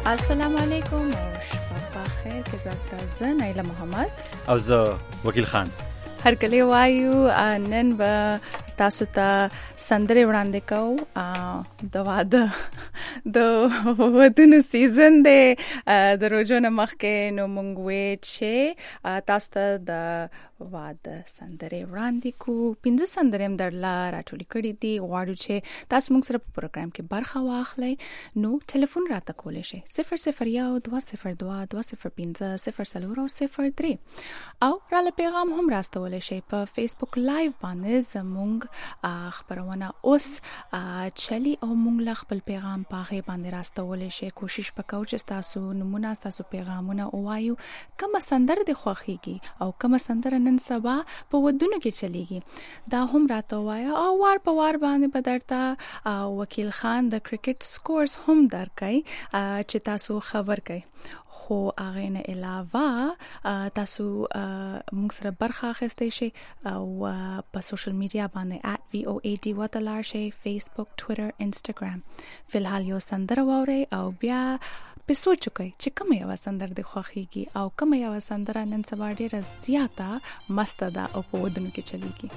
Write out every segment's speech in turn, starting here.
السلام علیکم او شپه بخیر که زه نایله محمد او زه وکیل خان هر کله وایو نن به تاسو ته سندره وړاندې کوو د ودونو سیزن دی د روزو نه مخکې نو موږ وې چې تاسو ته د واده سندره وړاندې کوو 15 سندرې هم درله راټولې کړې دي غواړو چې تاسو موږ سره په پروګرام کې برخه واخلئ نو ټلیفون راته کولی شئ 001-202-005-003 او راله پیغام هم راستولی شئ په فیسبوک لایو باندې زموږ خبرونه اوس چلی او موږ له خپل پیغام پاغه باندې راستولی شئ کوشش وکړو چې تاسو نمونه تاسو پیغامونه وایو کوم سندره د خوښیږي او کوم سندره نن سبا په ودونو کې چلیږي دا هم راته وایو او وار په وار باندې بدرته وکیل خان د کرکټ سکورز هم درکای چې تاسو خبر کړئ خو هغه نه علاوه تاسو موږ سره برخه اخیستئ شئ او په سوشل میډیا باندې @VOAD وتلار شئ فیسبوک ټوئیټر انستګرام فلحال یو سندره واورئ او بیا په سوچ وکړئ چې کوم یو سندره د خوښیږي او کوم یو سندره نن سبا ډیره زیاته مست ده او په ودونو کې چلیږي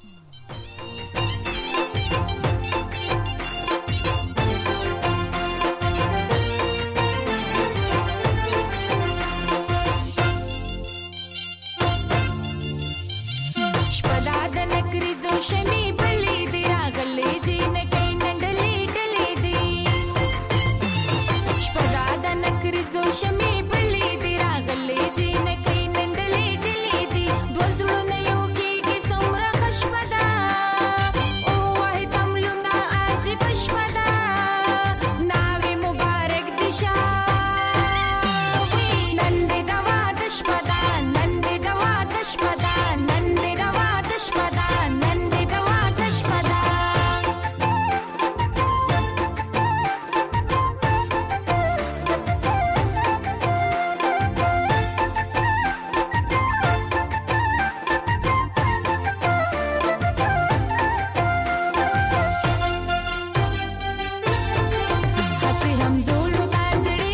شمی بلی دی راغلی جی نکی نندلی ڈلی دی شپدا دا نکریزو شمی بلی دی راغلی جی نکی نندلی ڈلی دی دوزرو نیو کی سمرا خشپدا او واحد عملونا آجی بشپدا ناوی مبارک دیشا نندی دوا دشپدا نندی دوا دشپدا نندی دوا دشپدا हम जोलू ताजड़ी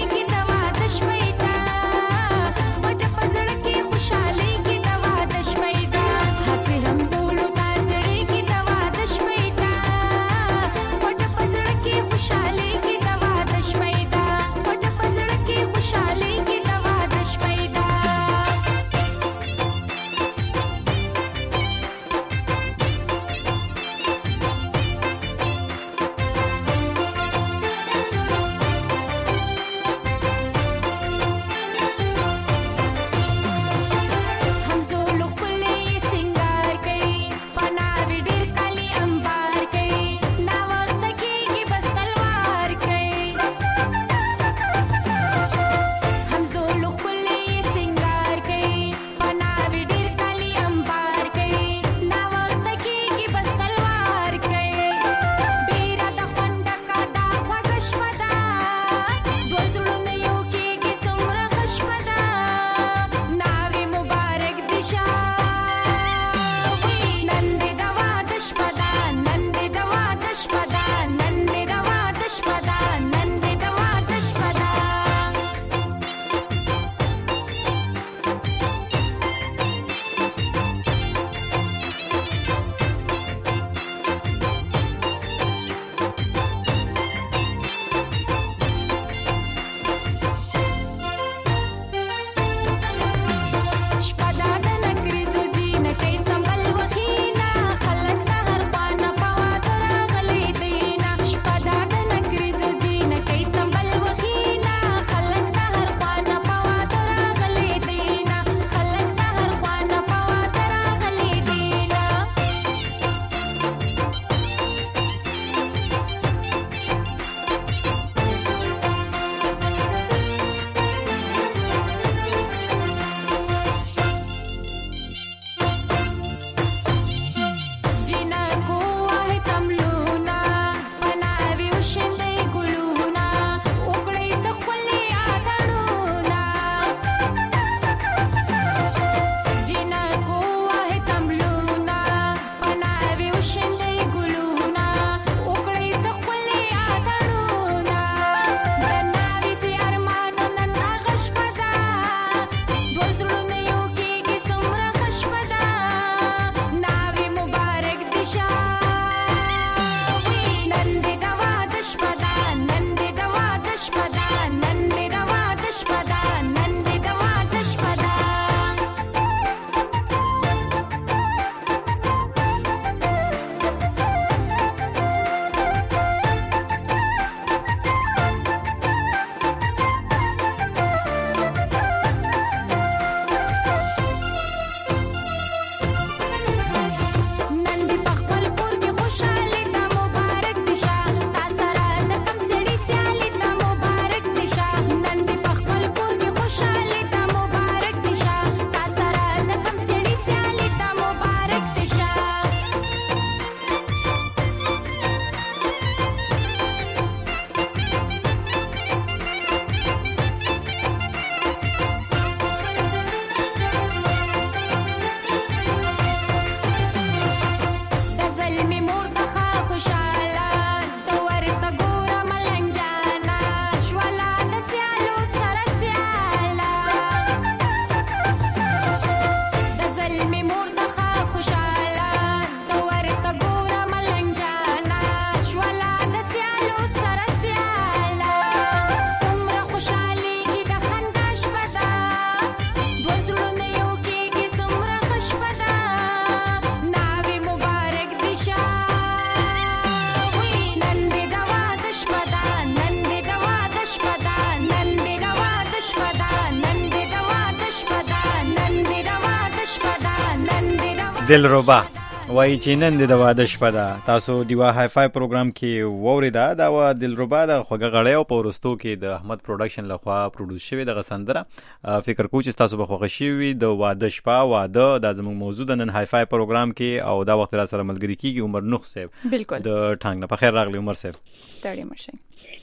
دلربا وایي چې نن د واده شپه ده. تاسو دیوا های فای پروګرام کې واوریده دا و دلربا د خوږه غړی او په وروستو کې د احمد پروډکشن لخوا پروډوس شوی دغه سندره. فکر کوم چې تاسو به خوښ شي د واده شپه واده دا زموږ موضوع د نن های فای پروګرام کې او دا وخت را سره ملګری کیږي عمر نوح صاحب بالکل د ټانګ نه. په خیر راغلی عمر صاحب. ستړي مشه.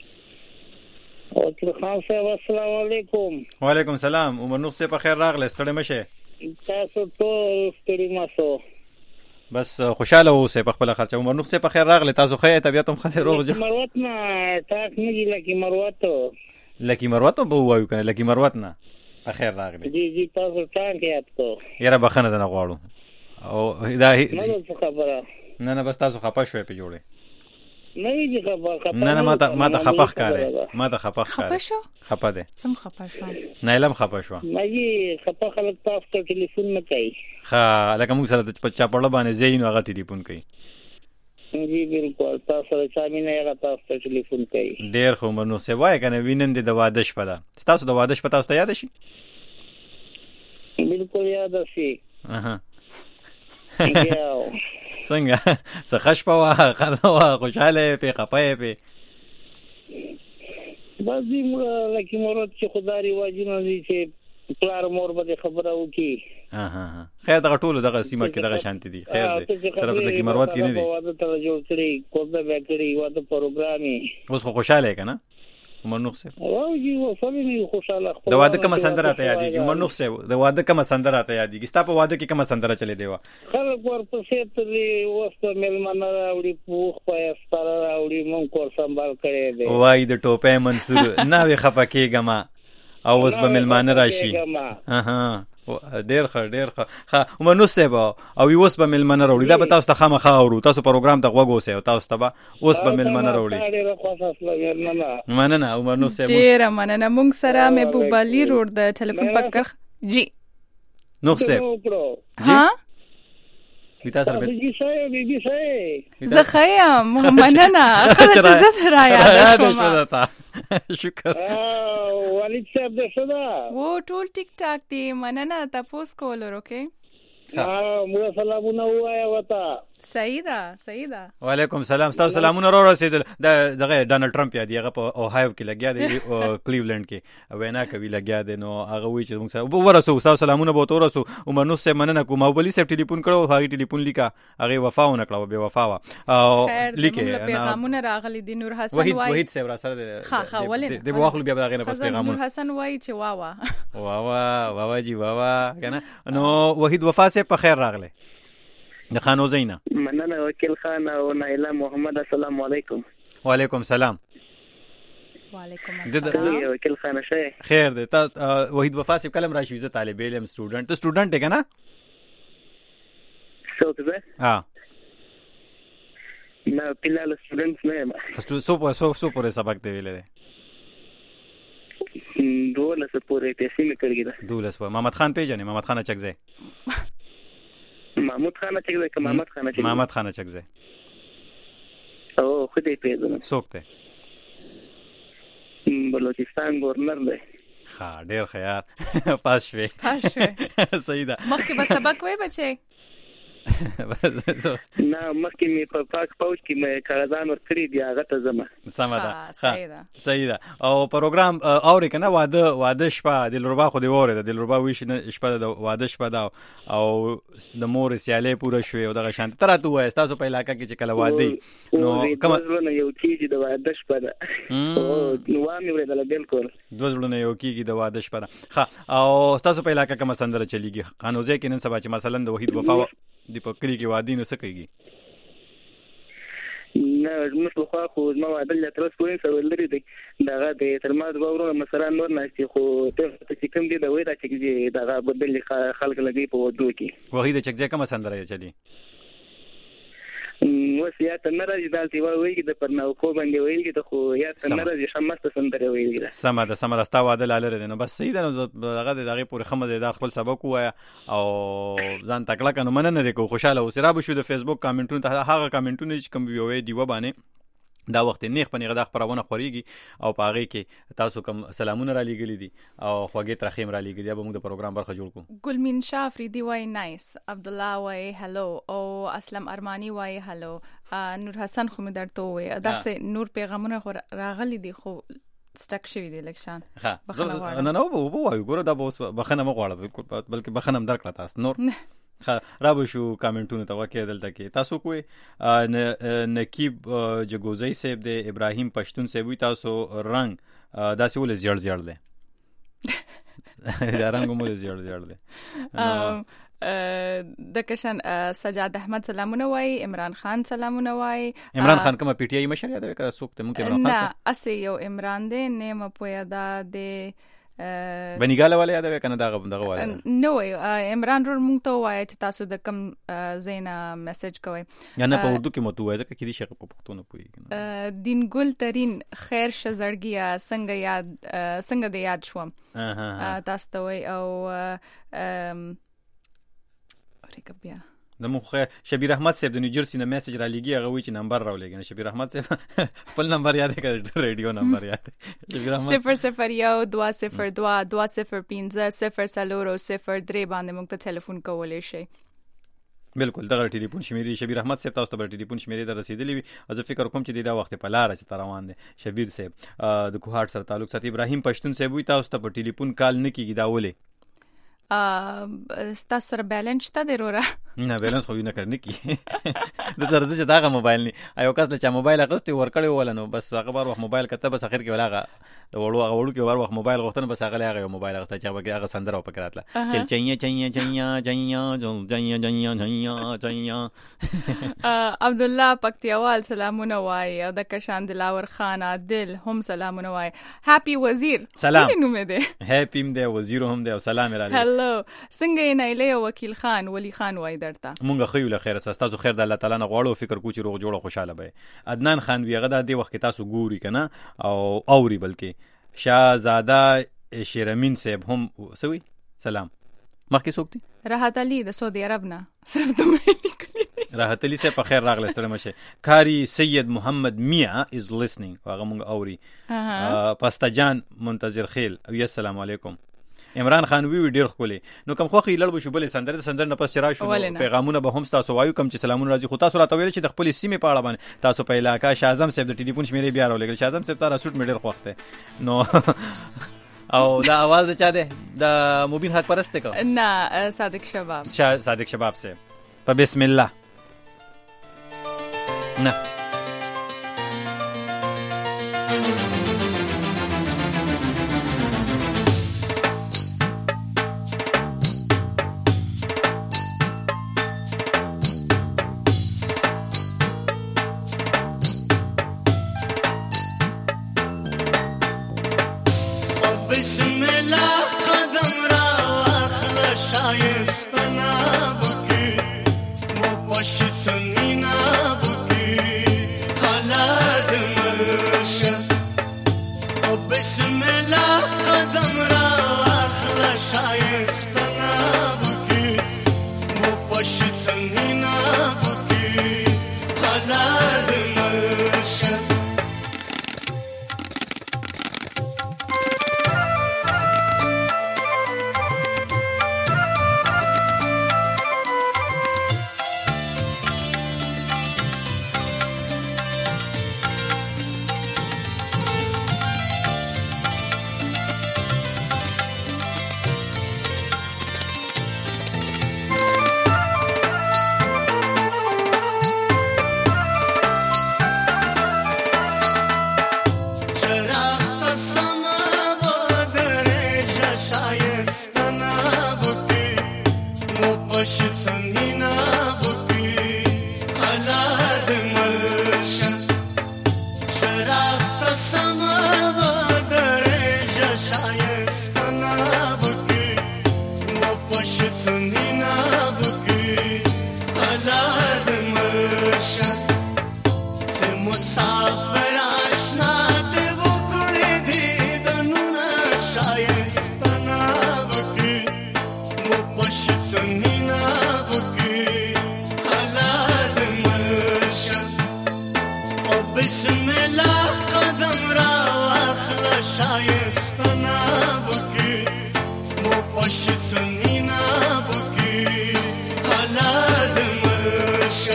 او خان صاحب السلام علیکم. وعلیکم السلام عمر نوح صاحب. په خیر راغلی ستړي مشه. تاسو ټول ستړي ماسو. بس خوشاله اوسئ په خپل خرچه. عمر نوح صاحب په خیر راغلی. تاسو خې طبيعت هم خې روغ جو. مروت نه تاک نه دی لکه مروت. لکه مروت به وایو کنه لکه مروت نه په خیر راغلی. جی تاسو ټانک یاد کو. یاره بخنه نه غواړو او دا نه خبره. نه بس تاسو خپه شوي په جوړه. نه دی خبره. نه ما ته خپه ښکاره. ما ته خپه ښکاره. خپه شو؟ خپه ده. سم خپه شو. نه علم خپه شو. نه جی خپه خلک تاسو ته ټلیفون نه کوي. ها لکه موږ سره په چاپړه باندې زین هغه ټلیفون کوي. جی بالکل تاسو سره چا مینه هغه تاسو ته ټلیفون کوي. ډیر خو عمر نوح صاحب وای کنه وینند د واده شپه ده. تاسو د واده شپه تاسو ته یاد شي؟ بالکل یاد شي. اها یاو څنګه څه خشپه وا خدوا خوشاله په خپه په بعضی لکه مراد چې خدای واجب نه دي چې پلار مور به خبره وکي. اها خیر دغه ټولو دغه سیمه کې دغه شانتي دي. خیر دې سره په لکه مروت کې نه دي. واده ته جوړ کړی کوزه به کړی واده پروګرامي اوس خو خوشاله کنه عمر نوح صاحب. او جی وصلې نه خوشاله. د واده کوم سندره ته یادېږي عمر نوح صاحب؟ د واده کوم سندره ته یادېږي؟ ستا په واده کې کوم سندره چلی دی؟ خلک ورپسې ته وسته ملمنه راوړي پوخ په ستاره راوړي مونږ کور سنبال کړی دی. وای د ټوپې منصور نه وي خپه کېږم او اوس به ملمانه راشي. اها ډیر ښه عمر نوح صاحب او اوس به ملمانه راوړي. دا به تاسو ته خامخا اورو. تاسو پروګرام ته غوږ اوسئ او تاسو ته به اوس به ملمانه راوړي. مننه عمر نوح صاحب. ډیر مننه. موږ سره محبوب علي روډ د ټلیفون پکړ جی نوح صاحب. ها ویتا سره بي صاحب زه خیم مننه خدای چې زه را یاد شوم. شکر. والد صاحب د صدا و ټول ټیک ټاک دی. مننه تاسو کول ورکه. موږ سلامونه وایا وتا. صحیح ده. وعلیکم السلام. تاسو سلامونه را رسیدل. دغه ډانلډ ټرمپ یادی هغه په اوهایو کې لګیا دی او کلیولند کې وینا کوي لګیا دی. نو هغه وی چې موږ سره ورسو تاسو سلامونه به تورسو. عمر نوح صاحب مننه کوم. او بلی صاحب ټلیفون کړو هغه ټلیفون لیکا هغه وفاونه کړو به وفا وا او لیکه پیغامونه راغلي دي. نور حسن وای وحید صاحب را سره ولې د واخلو بیا دغه نه پس پیغامونه. نور حسن وای چې وا جی وا کنه. نو وحید وفا صاحب په خیر راغله د خانو زینا. مننه وکیل خان او نایله محمد. السلام علیکم. وعلیکم السلام. وعلیکم السلام. وکیل خان شه خیر دی. تا وحید وفا صاحب کلم راشي زه طالب علم سټوډنټ. ته سټوډنټ یې کنه؟ څوک زه؟ ها نه فلال سټوډنټ نه یم. سو پورې سبق دی ویلې. دولس پورې پیسې مې کړې ده. دولس پورې. محمد خان پیژنې؟ محمد خان چکزی. محمود خان چکزی که محمد خان چکزی؟ محمد خان چکزی. او خدای پیژنم. څوک دی؟ بلوچستان گورنر دی. ها ډیر خیار پاس شوي. صحیح ده. مخکې به سبق وای بچي؟ نه مخکې مې په پاک پوج کې مې کاغذان ورکړي دي هغه ته ځم. سمه ده. صحیح ده. او پروګرام اوري کنه واده شپه دلربا خو دی وره ده. دلربا ویش شپه د واده شپه ده او د مور سیاله پوره شوي او دغه شانت تراته وای تاسو په علاقې کې چې کله واده نو کوم یو کیږي د واده شپه ده. او نو مې ورته بالکل دوزړونه یو کیږي د واده شپه ده. ها او تاسو په علاقې کې مسندره چلیږي قانوزه کې نن سبا چې مثلا د وحید وفا دی په کلی کې وادي نو څه کوي؟ نه موږ خو خو ما واده له تر اوسه پورې سره لري دی دغه د ترماز باورونه مثلا نور نه خو ته چې کوم دی دا وای دا چې دغه بدل خلک لګي په ودو کې. وحید چکځه کوم سندره چلی؟ وسیات ناراضي دالتي وایي د پرناو کو باندې وایي ته خو یا ناراضي شمسته سندره وایي. سم ده ستا واده لاله ده. نو بس صحیح ده. نو دغه پورې خمه د خپل سبق وایا او ځان تکړه کنه مننه لري کو خوشاله اوسې را به شو د فیسبوک کامنټونو ته هغه کامنټونه چې کوم وی دی و باندې دا وخت نیغ په نیغه دا خپرونه خوريږي او په هغې کې تاسو کوم سلامونه را لیږلي دي او خوږې ترخې هم را لیږلي دي. به موږ د پروګرام برخه جوړ کړو. ګلمین شاه افریدي وایي نایس، عبدالله وایي هلو او اسلم ارمانی وایي هلو. نور حسن خو مې درته ووایي داسې نور پیغامونه خو راغلي دي خو سټک شوي دي لږ شان. بخښنه غواړم. نه ووایو ګوره دا به اوس بخښنه مه غواړه بلکې بخښنه هم درکړه تاسو نور را به شو کامنټونو ته واقع دلته کې تاسو کوی نقیب جګوزی صاحب دی، ابراهیم پښتون صاحب وي تاسو رنگ داسې ولې زیړ دی دا رنګ هم ولې زیړ دی. د کشن سجاد احمد سلامونه وای، عمران خان سلامونه وای. عمران خان کومه پی ټی آی مشر یاد وکړه څوک ته ممکن عمران خان نه اسه یو عمران دی نیمه پویا دا د بنګاله والا یاد وکړه دغه والا نو عمران رور مونږ ته وای چې تاسو د کم زینا میسج کوي یا نه په اردو کې مو توای ځکه کې دي شغه په پښتو نه پوي. دین ګل ترين خیر شزړګیا څنګه د یاد شوم تاسو ته وای او بیا د مو خیر شبیر احمد صاحب د نیوجرسي نه میسج را لګي هغه وی چې نمبر راولېږي. شبیر احمد صاحب خپل نمبر یاد کړئ ریډیو نمبر یاد شبیر احمد 001-205-003 باندې موږ ته ټلیفون کولای شئ. بالکل دغه ټلیفون شمیرې شبیر احمد صاحب تاسو ته ټلیفون شمیرې در رسیدلې وي. زه فکر کوم چې دا وخت په لار چې روان دي شبیر صاحب د کوهاټ سره تعلق ساتي. ابراهیم پښتون صاحب وي تاسو ته په ټلیفون کال نه کیږي دا ولې ستاسو سره بیلنس شته دی وروره؟ نه بیلنس خو نه کړنی کی د سره چې داغه موبایل نه ایو کس چې موبایل اغستې ورکړی ولنو بس هغه بار وخت موبایل کته بس اخر کې ولاغه د وړو کې بار وخت موبایل غوښتنه بس هغه هغه موبایل اغسته چې هغه سندره او پکراتله چل چنیا عبد الله پکتیاوال سلامونه وای او د کشان دلاور خان عادل هم سلامونه وای. هپی وزیر سلام نوم دی هپی م دی وزیر هم دی او سلام را لې څنګه نه له وکیل خان ولی خان وای درته مونږ خو له خیر تاسو خیر د الله تعالی نه غواړو فکر کو چې روغ جوړه خوشاله به. عدنان خان ویغه د دې وخت تاسو ګوري کنه او اوري بلکې شاهزاده شیرمین صاحب هم سوي سلام مخکې څوک دي راحت علي د سعودي عرب نه صرف دومره لیکلي راحت علي صاحب په خیر راغله ستړي مشه. کاری سید محمد میا از listening هغه مونږ اوري. پاستجان منتظر خیل او السلام علیکم. عمران خان وی ډیر خولي نو کوم خوخي لړ بشو بل سندر نه پس را شو پیغامونه به هم تاسو وایو کوم چې سلامونه راځي خو تاسو راته ویل چې د خپل سیمه په اړه باندې تاسو په علاقہ شاعظم صاحب د ټلیفون شمیرې بیا راولګل. شاعظم صاحب تاسو سوټ میډر خوخته نو او دا आवाज چا ده د مبین حق پرسته کو نه صادق شباب سے په بسم الله نه شایستنا بکی مو پشت مینا بکی شایستنا بکی مو پشتنینا بکی حالات مرشه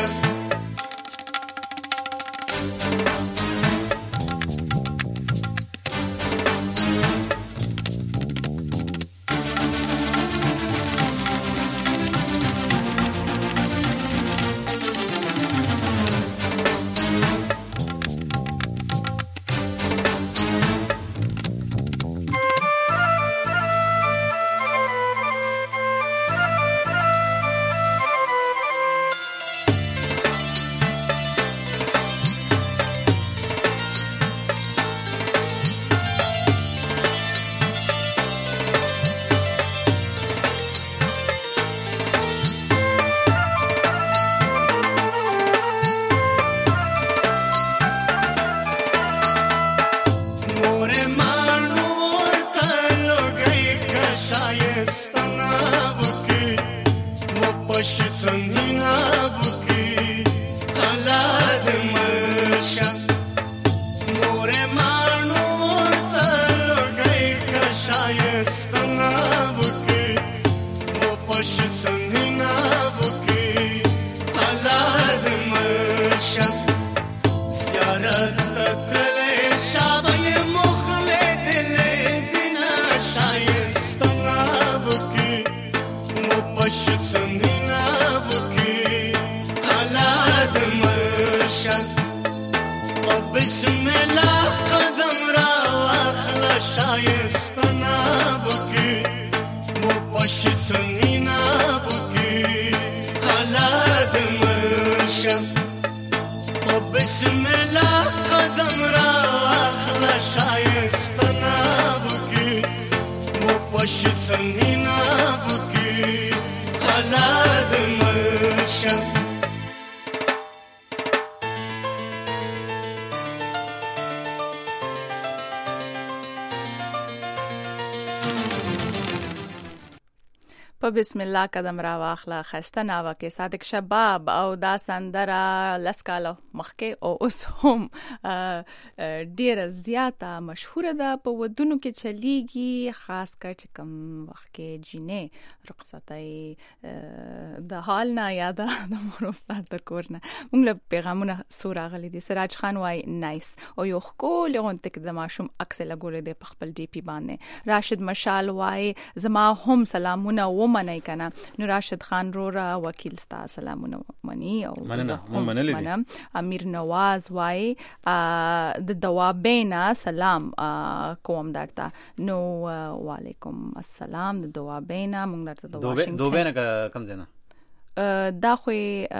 په بسم الله قدم را واخله خسته ناوه کې صادق شباب او دا سندره لسکاله مخکې او اوس هم ډیره زیاته مشهوره ده په ودونو کې چلیږي خاص کر چې کوم وخت کې جینې رخصتای د حال نه یاده د مروفات د کورنه موږ له پیغامونه سور غلي دي سراج خان وای نایس او یو خول غونټ کې د ماشوم عکس لګولې د خپل ډي پی باندې راشد مشال وای زما هم سلامونه منای کنه نو راشد خان رورا وکیل ستا سلامونه منی او منم امیر نواز وای د دوابینا سلام کوم درته نو وعلیکم السلام د دوابینا مونږ درته د واشنگټن دوبینا کم ځنه دا خو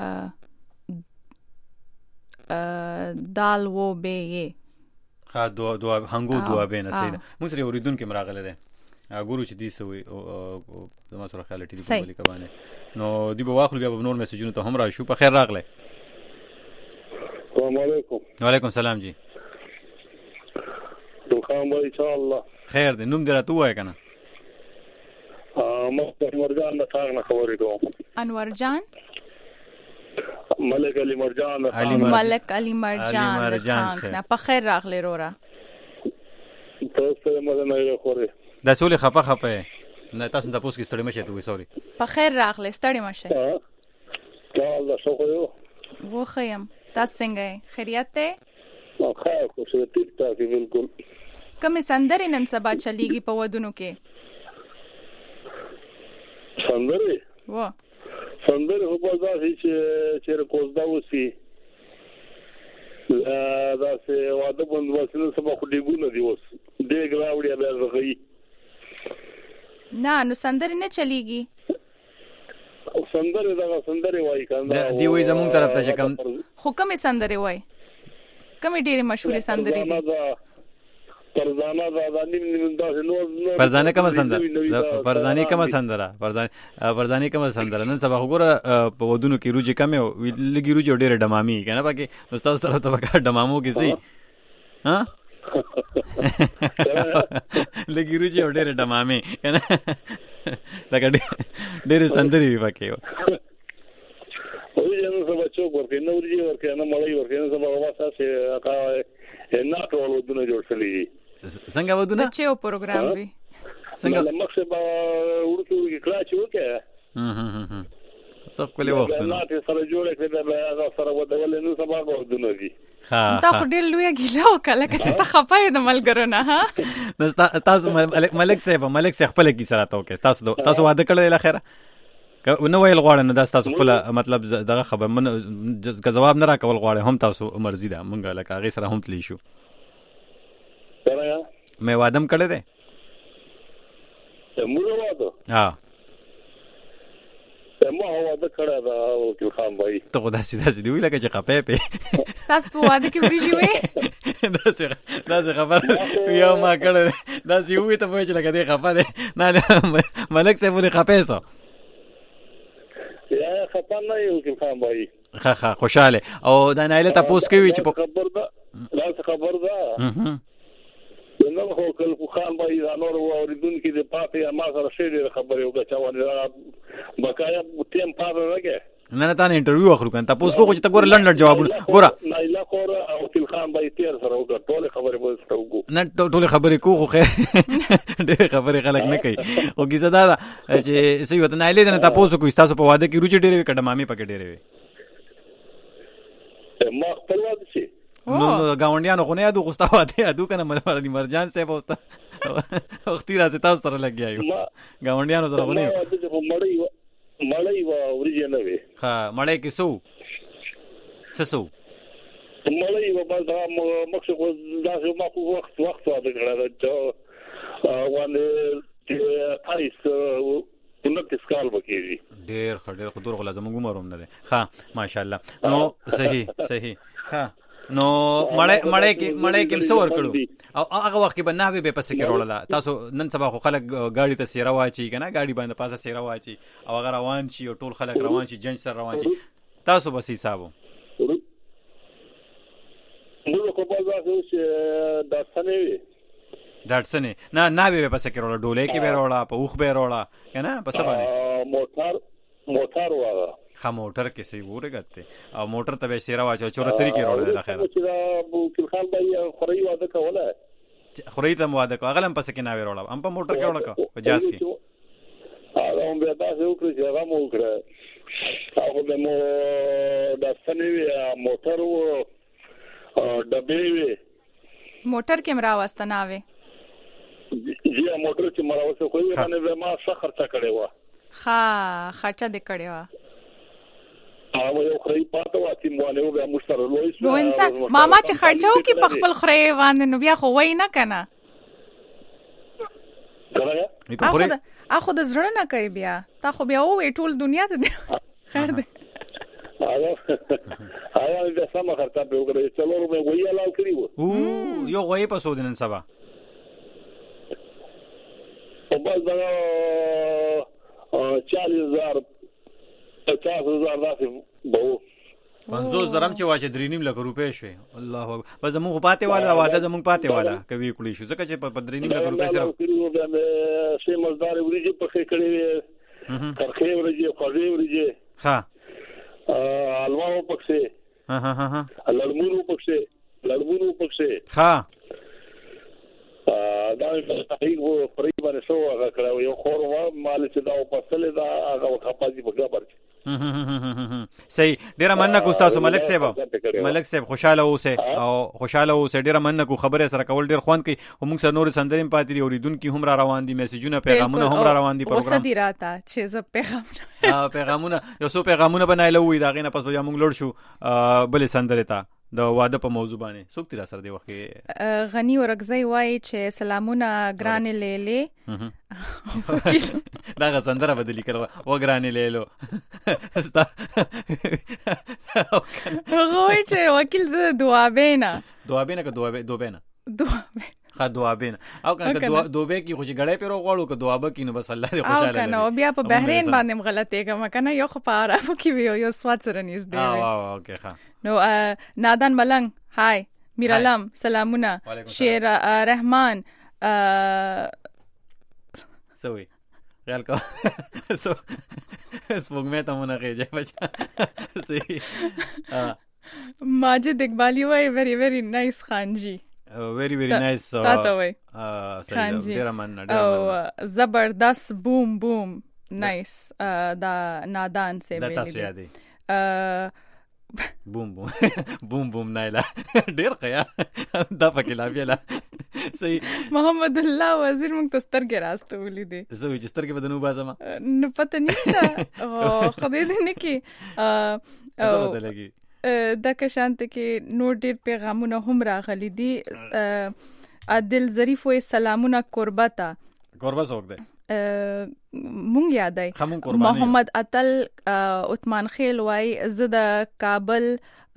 دال و به ها دو هنګو دوابینا سید مونږ سره اوریدون کې مراغله ده ګورو چې دې سوي او زما سره خیال ټلیفون ولې کبانه نو دی به واخل بیا په نور میسجونو ته هم را شو په خیر راغله السلام علیکم وعلیکم السلام جی دوخان وای ان شاء الله خیر دې نوم دې راته وای کنه انور جان د تاغ نه خبرې کوم انور جان ملک علی مرجان ملک علی مرجان نه په خیر راغله رورا تاسو مله نه خوري دا سولې خپه نه تاسو ته پوس کې ستړي مشه ته وې سوري په خیر راغله ستړي مشه الله شکر وو خیم تاسو څنګه خیریت ته خیر خو څه ټیک ټاک بالکل کوم سندرې نن سبا چلیږي په ودونو کې سندرې و سندرې په ځای چې کوزدا وسی دا سه واده بند وسنه سبا خو دیګونه دی اوس دې ګراوړیا به زغی نه نو سندرې نه چلیږي سندرې دا سندرې وای کنه دی وای زمون طرف ته چې کوم خو کوم سندرې وای کوم ډېرې مشهورې سندرې دي پرزانه دا نیم دا نو پرزانه کوم سندره پرزانی کوم سندره پرزانی کوم سندره نن سبا وګوره په ودونو کې روجي کم لګي روجي ډېر ډمامي کنه پکې نو تاسو سره ته وکړه ډمامو کې سي ها لګي روجي ډېر ډمامي کنه لکه ډېر سندري پکې او یې نو سبا چوک ورکې نو ورجي ورکې نه مړی ورکې نه سبا واسه چې کا نه ټول ودونه جوړ شلې څنګه ودونه بچو پروګرام وی څنګه مخه به ورته کلاچ وکړه څو کله وخت نه ته سره جوړ کړه به هغه سره ودول نو سبا ودونه دي دا خو ډېر لوی ګیله وکړه لکه چې ته خپه یې د ملګرو نه ها تاسو ملک صاحب خپل کی سره تاسو تاسو واده کړل اخره نو ویل غواړم نو دا تاسو خپل مطلب دغه خبر من جواب نه راکول غواړم هم تاسو مرزي ده مونږه لکه هغه سره هم تلی شو مې وادم کړی دی موږ واده ها ما واده کړی دا او خان بھائی ته خدا سیده دی وی لکه چې خپې په تاسو په واده کې وریږي وې دا څه خبر یو ما کړی دا سی وی ته وای چې لکه دې خپه ده نه ملک صاحب ولې خپې سو یا خپه نه یو خان بھائی ښه خوشاله او دا نایله تاسو کوي چې خبر ده نو خو کله خان بھائی دا نور اوریدونکو د پاتې ما سره شېډه خبرې وکړه بقایا ټیم پاره راګه نه تا نه انټرویو اخلو کنه تاسو کو چې تاسو لنډ جوابونه ګوره نایله خور او تل خان بھائی تیر سره وکړه ټول خبرې به ستوګو نه ټول خبرې کو خو خیر ډېر خبرې خلک نه کوي او کیسه دا چې سې وته نایله نه تاسو کو تاسو په واده کې روچ ډېرې کډه مامي پکې ډېرې ما خپل واده شي نو گاونډیانو خو نه یادو غوستا واده یادو کنه مرجان صاحب اوستا وختي راځي تاسو سره لګیایو گاونډیانو سره غونې مړی و اوریجنل وی ها مړی کې سو مړی و بل دا مخکې دا ما خو وخت واده کړل دا باندې تاریخ نو سکال وکړي ډېر خدور غلا زموږ عمروم نه ده ها ماشاءالله نو صحیح ها نو مړی کې څور کړو او هغه وخت کې بناوي به پس کې وروړه تاسو نن سبا خو خلک گاډي ته سیره واچي کنه گاډي باندې پاسه سیره واچي او هغه روان شي او ټول خلک روان شي جنج سره روان شي تاسو بس حسابو موږ کو په ځای چې داټسنه نه به پس کې وروړه ډولې کې به وروړه په اوخ به وروړه کنه پس باندې موټر واه خا موټر کې سي ورګته او موټر ته به سیرا واچو 74 کې وروړل د خیر ابو خان بھائی خوري واده کوله خوري ته واده کو اغلم پس کې نه وروړل ام په موټر کې وروړل کو جاس کې هغه هم به تاسو وکړئ هغه مو وکړه هغه د مو د سنوي موټر و ډبې وي موټر کې مرا واستناوي جی موټر چې مرا وسه خو یې باندې ما څه خرچه کړې و خرچه دې کړې و او یو خړې پاتې واتی مونږ به مشتر لوي نو انسان ماما چې خرچو کې په خپل خړې باندې نو بیا خو وای نه کنه اخو د زړه نه کوي بیا تا خو بیا وې ټول دنیا ته خیر دې د سم خرڅه به وګړي چلو به وې الاو کړی وو یو غوي په سود نن سبا او بس دا 40,000 داسې بو 50 درهم چې واچې 3.5 لک روپې شوي الله اکبر بس زموږ پاتې والا واده زموږ پاتې والا کوي کړی شو ځکه چې په 3.5 لک روپې سره شي مزدار وريجي په کې کړی ترخه وريجي خوږه وريجي ها الوا پکسه ها لړمونو پکسه ها دا تحقیق و قریبا شو هغه کړو یو خور و مال چې دا په فصله دا هغه خپازي په خبر صحیح ډیره مننه کو تاسو ملک صاحب خوشاله اوسه ډیره مننه کو خبره سره کول ډیر خوان کوي او موږ سره نور سندریم پاتې اوریدونکو هم را روان دي میسجونه پیغامونه هم را روان دي پروګرام وسدي راته چې ز پیغامونه یو څو پیغامونه بنایله وې دا غینه پس بیا موږ لړ شو بل سندره تا د واده په موضوع باندې څوک تیر سره دی وخت غنی ورغزی وای چې سلامونه ګران لیلې دا غسندره بدلی کړو و ګران لیلو غوي چې وکیل ز دوابینا دوابین او کنه دوبه کی خوشي غړې پیرو غواړو که دوابه کینو بس الله دې خوشاله او کنه بیا په بحرین باندې غلطه کوم کنه یو خو پاره کی یو سواد سره نيز دی اوکې ښه نو نادان ملنګ هاي میرالم سلامونه شیر رحمان سوي خیال کو سپوږمې ته مونږه کېږي بچا صحیح ماجد اقبالی وای very very nice خان جی ویری نایس تاته وای صحیح ډیر مننه او زبردست بوم بوم نایس دا نادان سے دا تاسو یادې بوم بوم بوم بوم نایلا ډیر خیا دا پکې لا بیلا صحیح محمد الله وزیر مونږ ته سترګې راسته ولیدې زه وی چې سترګې بدنو بازم نو پته نشته او خدای دې نه کی زه پته لګي دا که شانته کې نور ډیر پیغامونه هم راغلي دي عادل ظریف وې سلامونه قربتا قربا څوک دی مونږ یادای محمد اتل عثمان خیل وای زه د کابل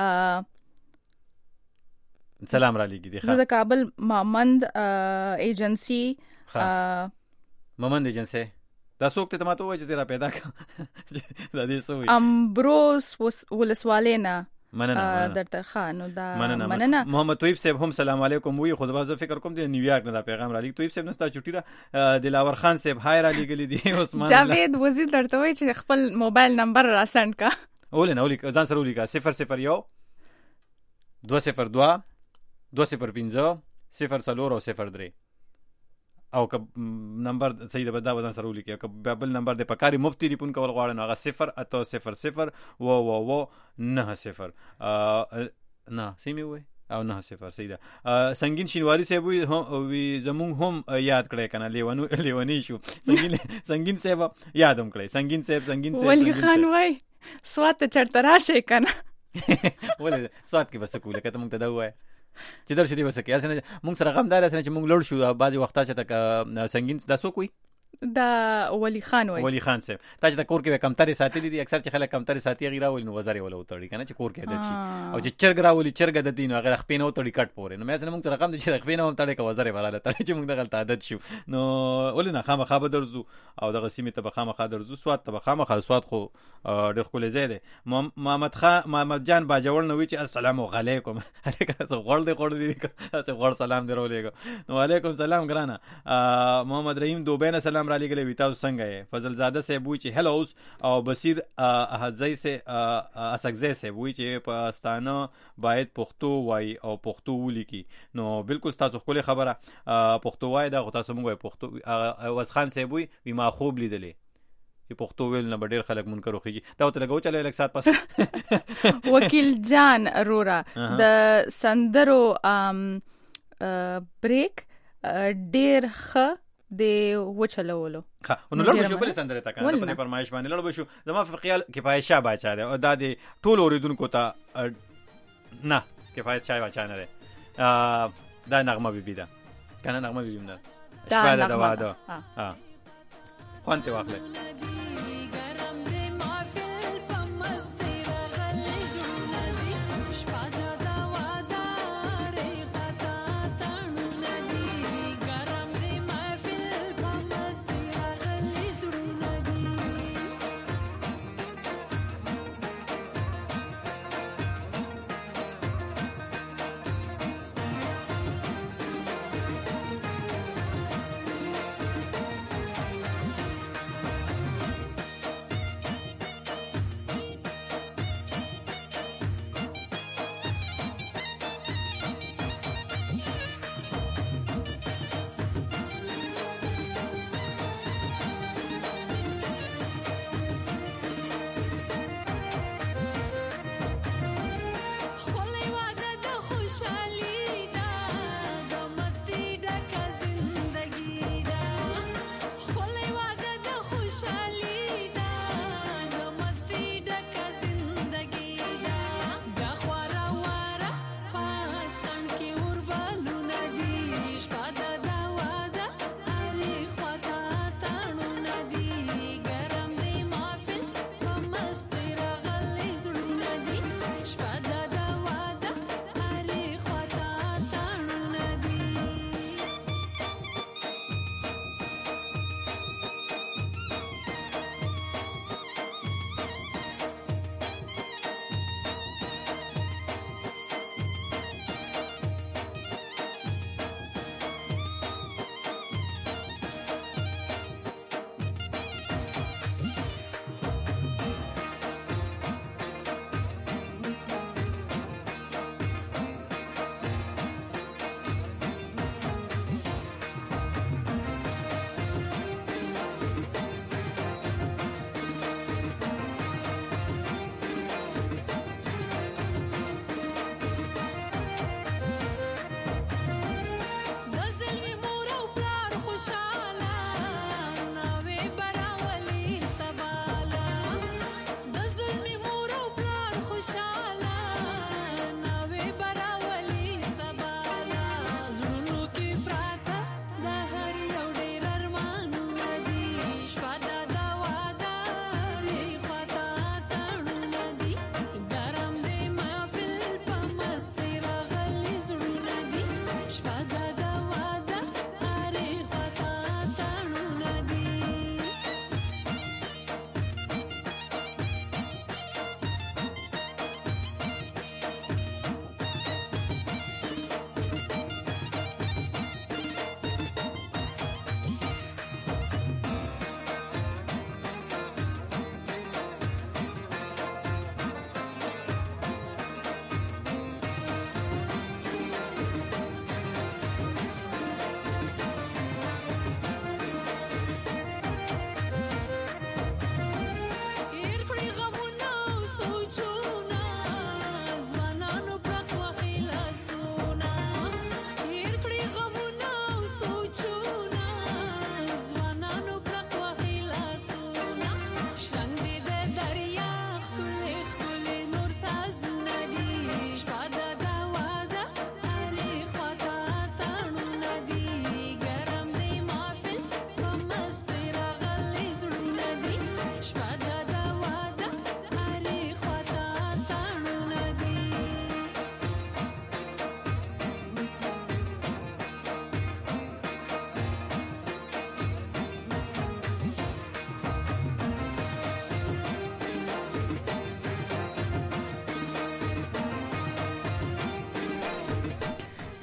سلام را لګی دي زه د کابل مامند ایجنسی مامند ایجنسی دا څوک ته ماته وای چې تیرا پیدا کا دا دې سوې امبروس ولسوالینا مننه درته خانو دا مننه محمد طیب صاحب هم سلام علیکم وی خو زه فکر کوم د نیویارک نه دا پیغام را لګ طیب صاحب نستا چټی را دلاور خان صاحب هاي را لګلی دی عثمان جاوید وزیر درته وای چې خپل موبایل نمبر را سند کا ولې ځان سره ولیکا 001 202 205 04 03 او که نمبر صحیح ده بدا بدن سره ولیکي که بل نمبر د پکاري مفتی ریپون کول غواړي نو هغه 08000 و 90 نه سیمه وي او 90 صحیح ده سنگین شینواری صاحب وی زمون هم یاد کړی کنه لیونی شو سنگین صاحب یادم کړی سنگین صاحب ولی خان وای سوات چرته راشه کنه ولې سوات کې بس کوله کته مونږ ته دا وای چې درشه دی وسکه اسنه مونږ سره غم دار اسنه چې مونږ لړ شو بعضی وخت چې تک سنگین دا سو کوي دا ولی خان وای ولی خان صاحب تا چې کور کې کمتري ساتلې دي اکثر چې خلک کمتري ساتي غیره ول نو وزاري ولا وتړي کنه چې کور کې دچي او چې چرګ راولي چرګ د دین هغه خپینه وتړي کټ پورې نو مې اسنه مونږ سره غم دي چې خپینه هم تړي کا وزاري ولا تړي چې مونږ دغه عادت شو نو ولې نه خامخا به درځو او دغه سیمه ته به خامخا درځو سواد ته به خامخا سواد خو ډېر خو زیاده محمد جان باجوړ نو چې السلام علیکم هغه غوړ دې څه غوړ سلام درولېګو نو علیکم سلام ګرانه محمد رحیم دوبینه سلام را لګلې ویتاو څنګه فضل زاده صاحب وی چې هلوز او بصیر احزای سے اسقزی صاحب وی چې پاکستان باید پښتو وای او پښتو ولیکي نو بالکل تاسو خپل خبره پښتو وای دا تاسو موږ پښتو واس خان صاحب وی ما خوب لیدلې چې پښتو ویل نه ډېر خلک منکر وخیږي دا ته لګو چلې لک سات پاس وکیل جان رورا د سندرو بریک ډېر ښه دی وچلولو نو لړ شو بل سندره تا کنه په فرمایش باندې لړ شو زما فقیال کفایت شاه بچا دی او دا دی ټول اوریدونکو ته نه کفایت شاه بچا نه دا نغمه بیبی ده کنه نغمه بیبی ده شپه ده واده خوانته واخله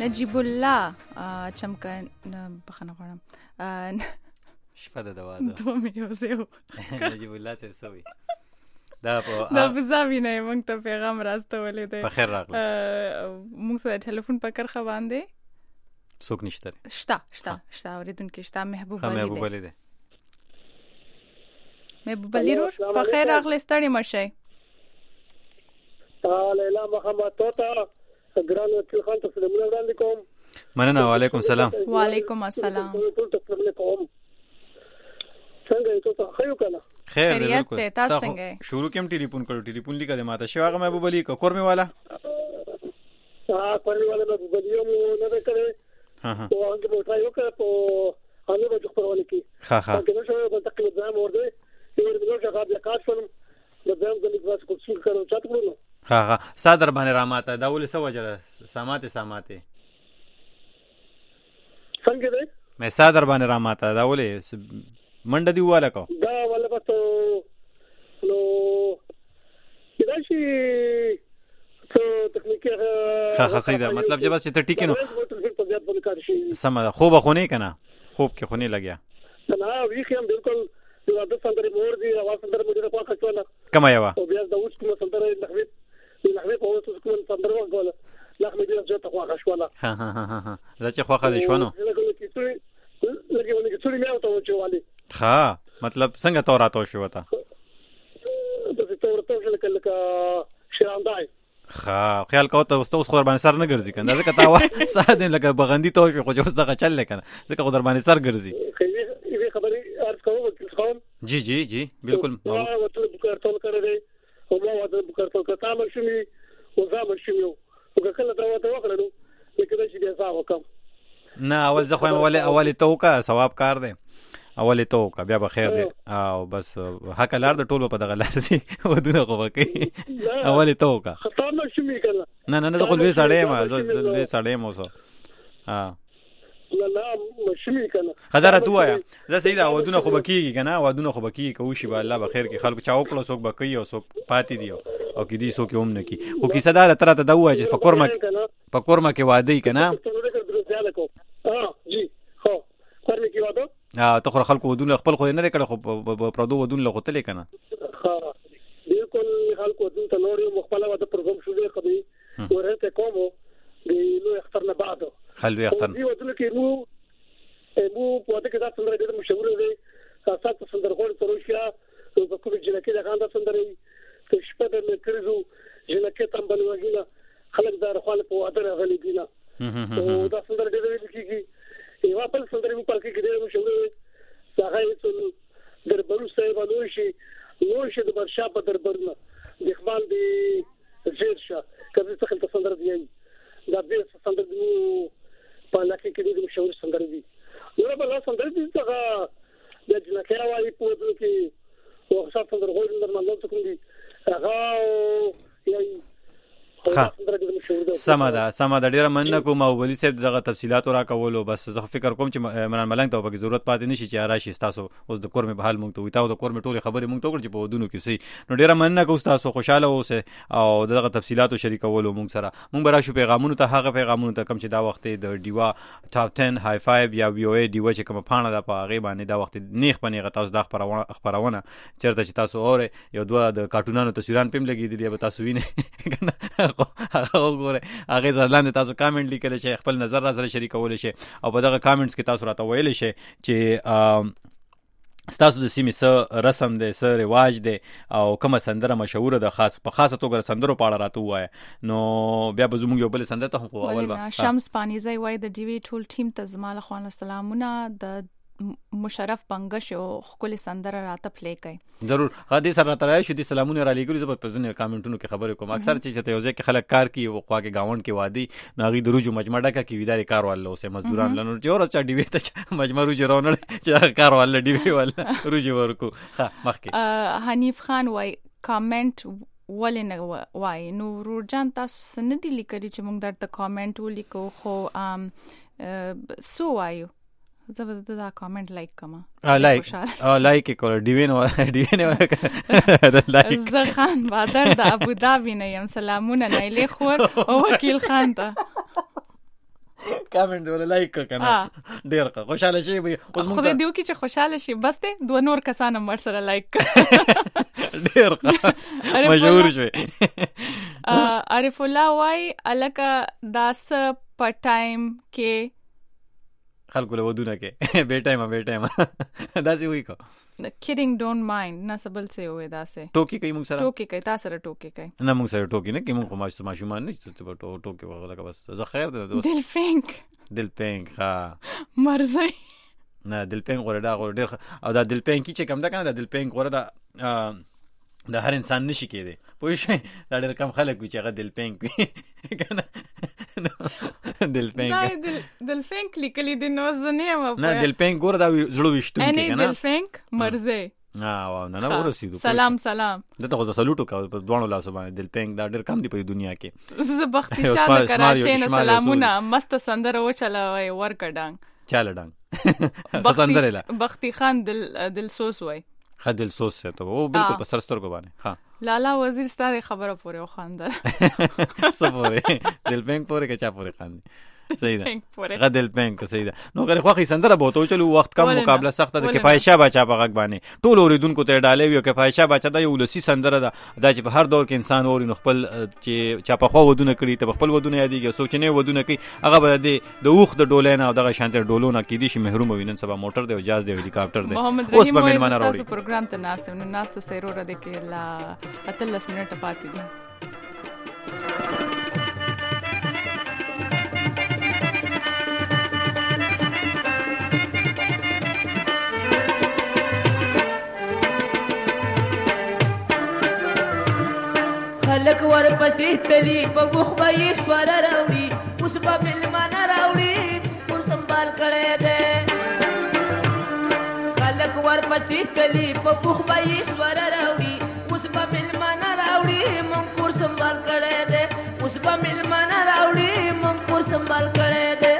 نجیب الله چمکن بخنه غواړم شپه د واده دوه مې یو ځای نجیب الله صاحب سوي دا بزاوی نه موږ ته پیغام راستولې دی په خیر راغله موږ سره ټلیفون په کرخه باندې څوک نشته شته اوریدونکو شته محبوب علي دی محبوب علي رور په خیر راغله ستړي مشه لیلا محمد توتا ګران وکیل خان ته سلام وړاندې کوم مننه وعلیکم السلام وعلیکم السلام څنګه یې تاسو خیو کنه خیر دی خیریت بالکل تاسو څنګه شروع کوم ټلیفون کړو ټلیفون لیکه د ماته شو هغه محبوب علي کورمه والا کورمه والا محبوب علي مو نه کړې ها ها او هغه مو ټرای وکړ په هغه به خبرونه کی ها ها دا نو به تکلیف ځم ورده یو د نو څنګه د کار فلم د دیم د لیکواس کو څو کړو چاته کړو ها ها صادر باندې راماته دا ولې سو وجره ساماته څنګه دی مې صادر باندې راماته دا ولې منډه دی والا کو دا ولا بس نو دا شي څه تکنیکی ها سیدا مطلب چې بس ته ټیکنو سم خوب خو نه کنه خوب کې خو نه لګیا نه وی خیم بالکل یو د سندري مور دی اواز سندري مور په کښونه کما یوا او بیا د اوس کوم سندري نحوی په اوس کوم سندري وګول لخمه دې ځه ته خواخ شواله ها دا چې خواخه دي شونو لګي ولې څوري مې او ته چوالي ها مطلب څنګه تو راتو شو وتا د څه ورته لکه شاندای ها خیال کو ته اوس خو باندې سر نه ګرځي کنه ځکه تا وا ساده لکه بغندی تو شو خو اوس دغه چل لکنه ځکه خو در باندې سر ګرځي خې خبري ارز کوم وکیل خان جی بالکل ما وته بوکارتول کړی او ما وته بوکارتول کړم شمي او زما شمي او کله دا وته وکړو لیکن چې بیا ځا وکم نه اول زه خو اول ته وکا ثواب کار دی اول ته وکا بیا به خیر دی او بس حق لار د ټولو په دغه لار سي ودونه خو وکي اول ته وکا خطر نه شمي کنه نه زه خو به سړی ما زه سړی مو سو ها لا مشمي کنه خداره توایا زه سیدا ودونه خو بکیږي کنه ودونه خو بکیږي کوشي به الله بخیر کې خلکو چا وکړو څوک بکي او څوک پاتې دی او کې دي څوک هم نه کی خو کی صدا تر ته دا وای چې په کورما کې واده کنه جی خو کورما کې واده ته خو خلکو ودونه خپل خو نه کړه خو پردو ودونه لغوته لیکنه ها بالکل خلکو ودونه ته نور مخبله واده پروګرام شو دی خبي ورته کومو دی نو اخترنا بعده حلو اختر دی ودونه کې مو پوهه کې دا څنګه ډېر مشهور دی تاسو سندرغون تروشیا په کوم جنکه دا غاندا سندري شپه د کړزو جنکه تم بلوغینا خلک دا رخواله په واده راغلي دي نه او دا سندر ډېر کېږي یو خپل سندري په پالکي کې ډېر مشهور دی هغه څو دربارو صاحب نوشه د برشا په دربارونه د خپل دی زیرشه کله څه خلک سندر دی دا دې سندر دی په لکه کې ډېر مشهور سندر دی نو په لاس سندر دي څنګه د جنکه وايي په دې کې او څو سندر غوړ اندر مانځ کوم دي هغه یي سما دا ډیره مننه کوم او ولی صاحب دغه تفصيلات را کولو بس زه فکر کوم چې منان ملنګ ته به ضرورت پاتې نشي چې راشي تاسو اوس د کورمه بحال مونږ ته وي تاسو د کورمه ټولې خبرې مونږ ته وکړي چې په ودونو کې سي نو ډیره مننه کوم تاسو خوشاله اوسه او دغه تفصيلات شریکولو مونږ سره مونږ به راشو پیغامونو ته هغه پیغامونو ته کم چې دا وخت د ډیوا ټاپ 10 های 5 یا وی او ای ډیوا چې کوم پانه د پاغه باندې دا وخت نیخ پنیغه تاسو د خبرونه چیرته چې تاسو اوره یو دوه د کارټونانو تصویران پم لګیدلی به تاسو وینئ وګوره هغه ځلاند تاسو کامنټ لیکل شي خپل نظر را سره شریکول شي او په دغه کامنټس کې تاسو راته ویل شي چې تاسو د سیمې سره رسم دی سره رواج دی او کومه سندره مشهور ده په خاصه توګه سندرو پاړه راته وای نو بیا به زموږ یو بل سندره ته خو اول با شمس پانیزی وای د ډي وی ټول ټیم ته زماله خوان السلامونه د مشرف بنگش او خپل سندره راته پلی کوي ضرور غدي سره راته شو دي سلامونه را لګولې زه په ځنه کامنټونو کې خبرې کوم اکثر چې ته یو ځکه خلک کار کوي او خواږه گاوند کې وادي ناغي دروجو مجمع ډکه کې ویداري کاروالو سه مزدوران لنو جوړ چا ډي وی ته مجمع روج رونل چې کاروال ډي وی ول روج ورکو ها مخکې حنیف خان وای کامنټ ولنه وای نو روجان تاسو سندې لیکلي چې موږ درته کامنټ ولیکو خو سو وایو زبر دا کامنٹ لایک کما لایک کول ډیوین لایک زخان بادر د ابو ظبي نه يم سلامونه نایله خور او وکیل خان ته کامنټ ولا لایک کنه ډیر خوشاله شي اوس موږ خو دیو کې چې خوشاله شي بس ته دوه نور کسان مر سره لایک ډیر مشهور شوی عارف الله وای الکه داس په ټایم کې خلکو له ودونه کې به ټایم داسې وی کو kidding don't mind نسبل سے ہوئے داسې ټوکی کوي موږ سره ټوکی کوي تاسو سره ټوکی کوي نه موږ سره ټوکی نه کوي موږ ماشومان نه چې ټوکی وغه بس زه خیر ده دوست دل پینک ها مرزي نه دل پینک غوړه دا غوړ ډیر او دا دل پینک چې کم ده کنه دا دل پینک غوړه دا د هر انسان نشي کېده پوه شئ دا ډېر کم خلک وي چې هغه دل پینک وي کنه دل پینک دل پینک لیکلي دي نو زه نه یم نه دل پینک ګوره دا زړه ویشتونکی که نه دل پینک مرزي نه ورسېدو سلام دته خو زه سلوټ وکړو په دواړو لاسو باندې دل پینک دا ډېر کم دی په دنیا کې زه بختي شاده کراچۍ نه سلامونه مست سندره وچلوئ ورکه ډانګ چاله ډانګ بختي خان دل سوس وای خدل سوس ته او بالکل په سر سترګو باندې ها لالا وزیر ستاره خبره پوره خواندل سپوره دل پینک پوره کې چا پوره خواندي صحیح ده غدل پینک صحیح ده نو غره خوخي سندره بوته چلو وخت کم مقابله سخت ده کفایت شاه بچا په غږ باندې ټول اوریدونکو ته ډالې وي کفایت شاه بچا د یو لسی سندره ده دا چې په هر دور کې انسان اوري نو خپل چې چا په خو ودونه کړي ته خپل ودونه یادېږي سوچنه ودونه کوي هغه به د اوخ د ډولینه او دغه شانتر ډولونه کې دي شي محروم وینن سبا موټر دی او جاز دی هلیکاپټر دی اوس په ملمانه راوړي تاسو پروګرام ته ناست نو ناست سیرو را د کې لا 30 منټه پاتې دي خلک ورپسې تلی په وخ به یې سواره راوړي اوس به مېلمانه راوړي کور سنبال کړی دی خلک ورپسې تلی په وخ به یې سواره راوړي اوس به مېلمانه راوړي مونږ کور سنبال کړی دی اوس به مېلمانه راوړي مونږ کور سنبال کړی دی